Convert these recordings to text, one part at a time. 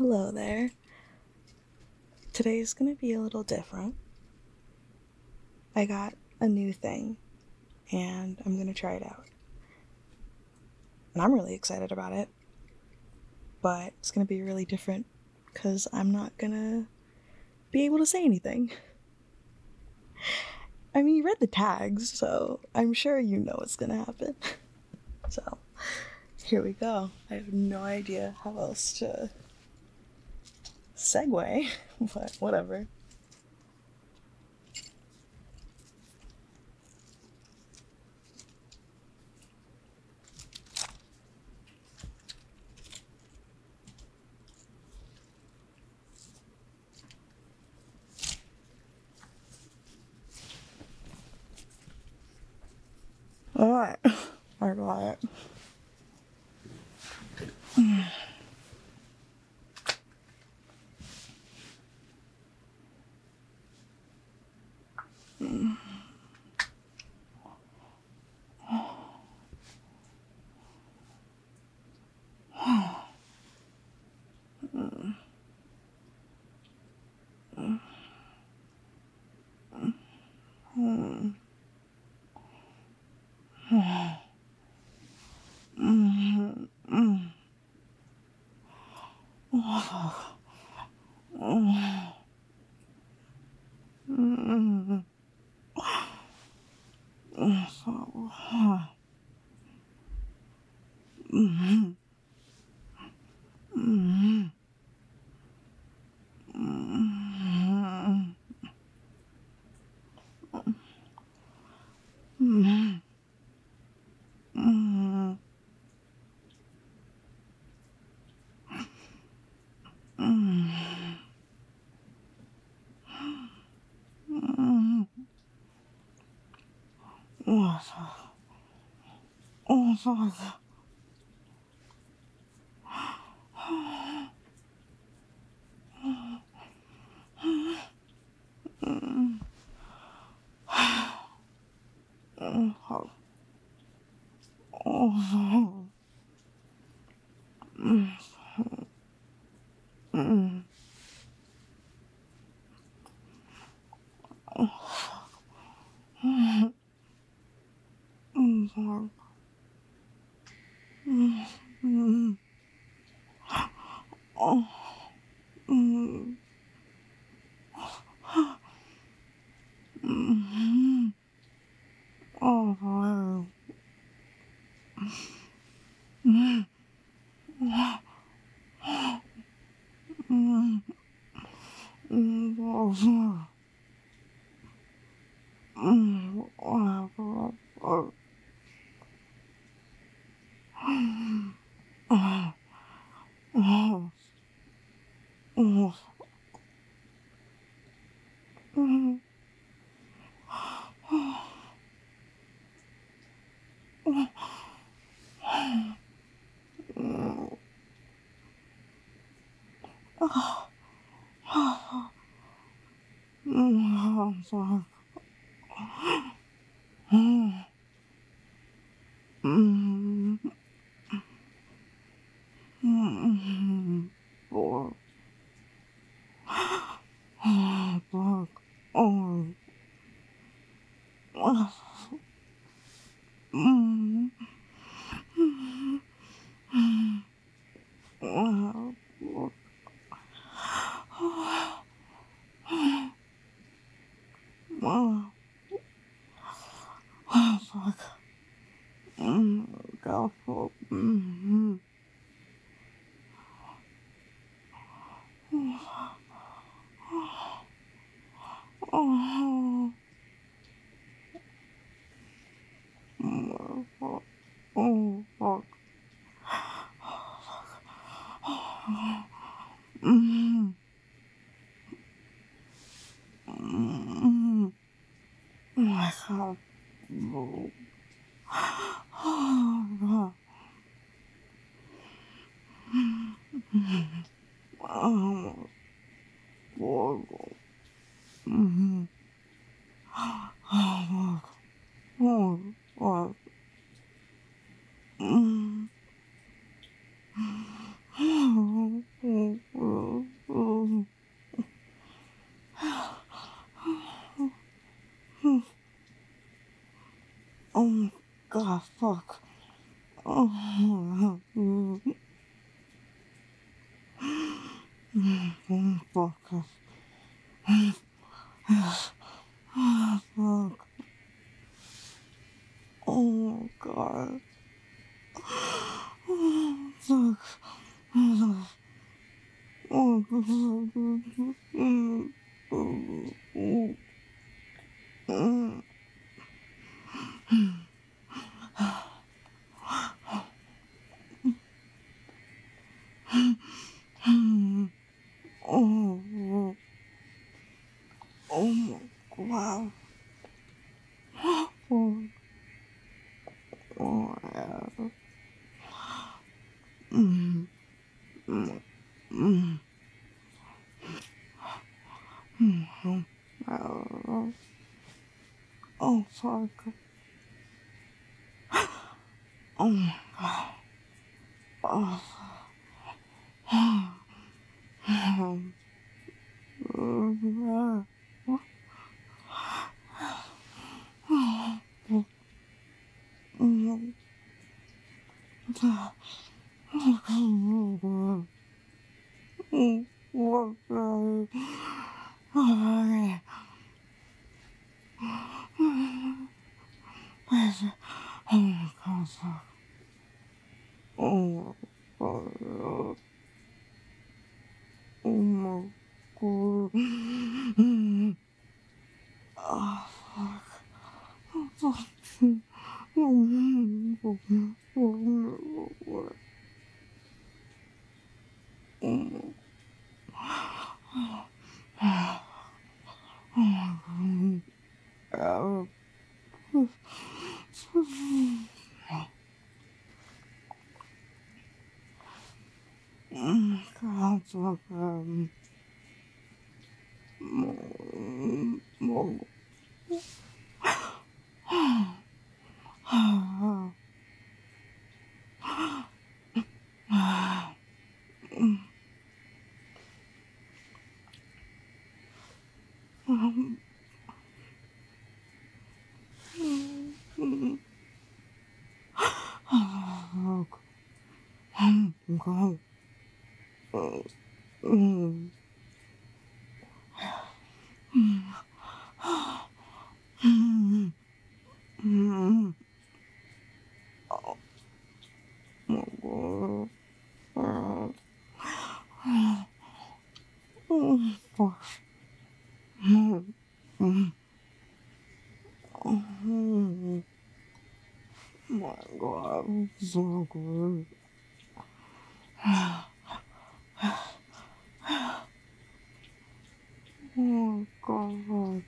Hello there. Today's gonna be a little different. I got a new thing and I'm gonna try it out. And I'm really excited about it, but it's gonna be really different because I'm not gonna be able to say anything. I mean, you read the tags, so I'm sure you know what's gonna happen. So, here we go. I have no idea how else to segue, but whatever. Alright, I got it. fuck. Oh, fuck. Fuck. Oh, God. Fuck. Oh, oh, oh my God. Oh, oh, yeah. Mm, mm, mm, mm, oh, oh, fuck. Oh my God. Oh, oh, oh, oh, oh, oh, oh, oh, oh my God, fuck. Oh, oh, oh my God. Oh, fuck. Oh, fuck. Oh, God, fuck. God. My God, so good. Oh, God.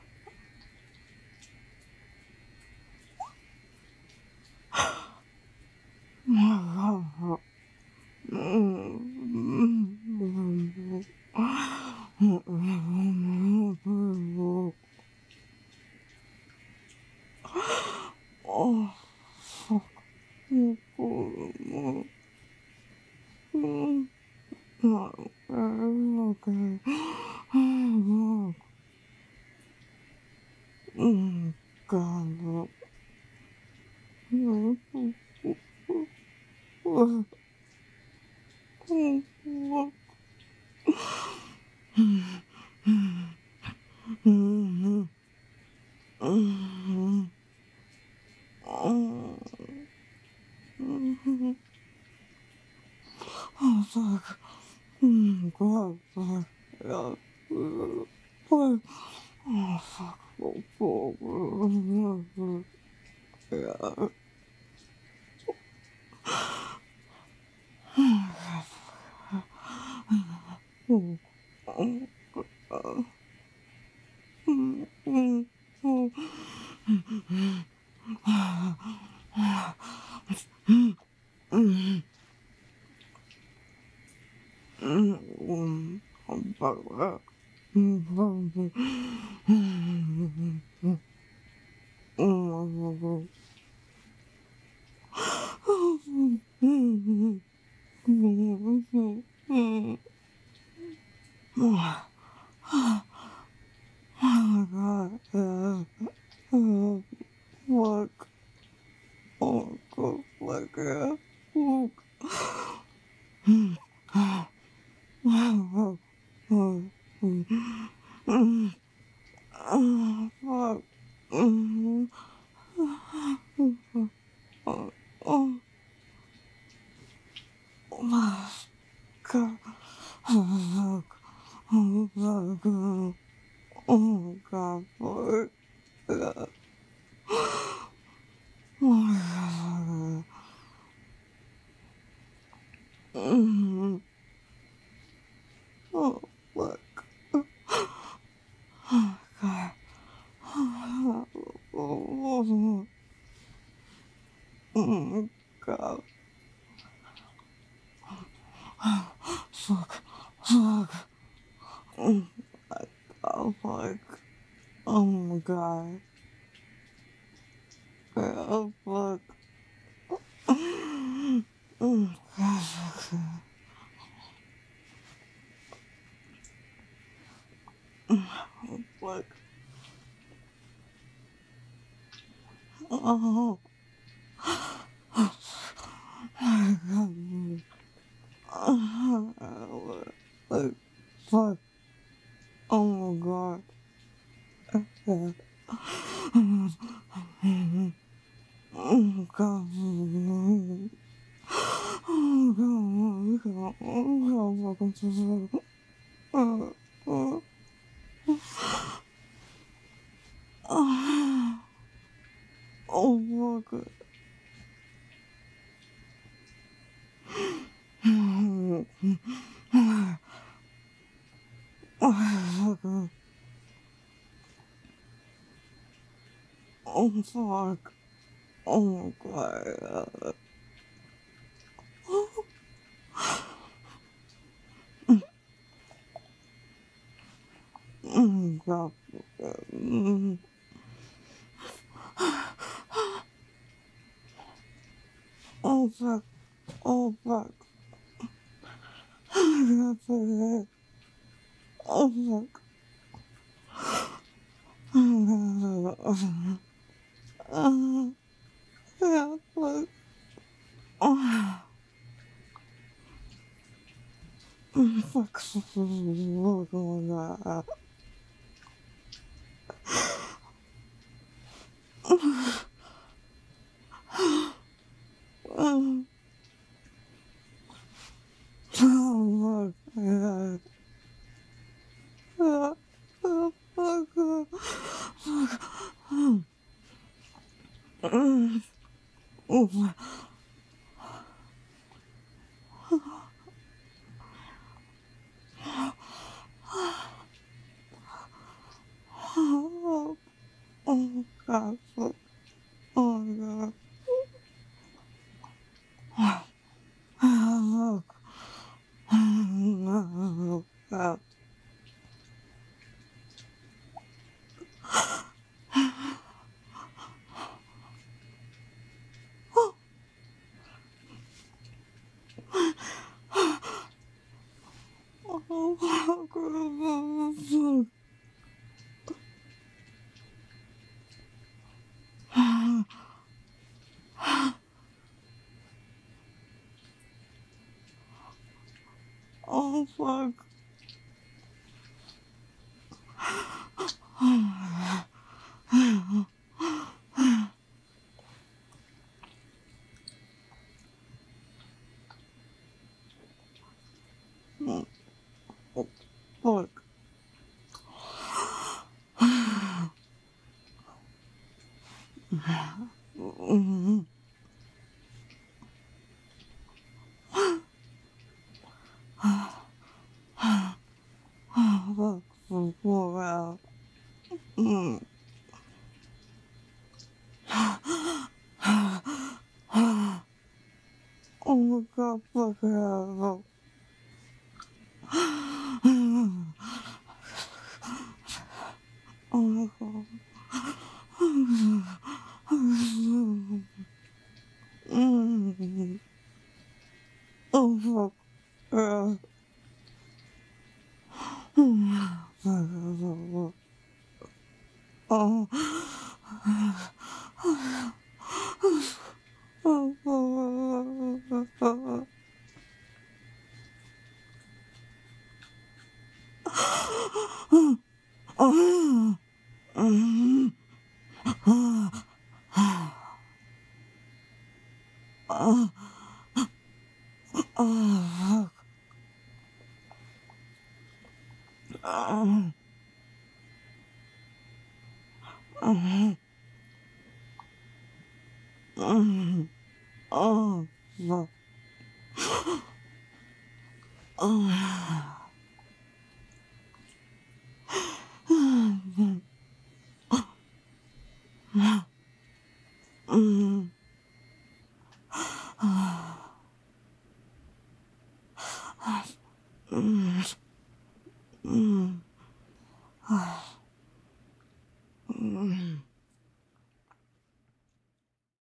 My God. Oh, fuck. Okay. God. Oh, fuck. God, fuck. Yeah. Fuck. Oh, fuck. Oh, fuck. Yeah. Oh, fuck. Oh my God. Oh, fuck. Oh fuck. Oh, oh, oh, oh, fuck. Oh, oh, my God. Oh, fuck. Oh, fuck. Oh, God, fuck. Oh, God. Oh, fuck. Oh, God. Oh, God. Fuck. Fuck. Oh, fuck. Oh, my God. Oh, fuck. Oh, God, fuck. Oh, fuck. Oh, my God. Oh, fuck. Oh, my God. Oh, God. Oh, God. Oh, God. Oh, oh, oh, oh, fuck. Oh, fuck. Oh, fuck. Oh, God. Oh, God. Oh, fuck. Oh, fuck. Oh, fuck. Oh, fuck. Oh, yeah, fuck. Oh, fuck. Oh, God. Oh, fuck. Yeah. Oh, fuck. Fuck. Oh, fuck. Oh, oh, God. Fuck. Oh, God. Oh, fuck. Oh, God. Oh, fuck. Oh, fuck. Oh, fuck. Fuck. Fuck. Fuck. Wow. Oh my God. Fuck. Fuck. Oh my God. Oh, fuck. Oh, oh,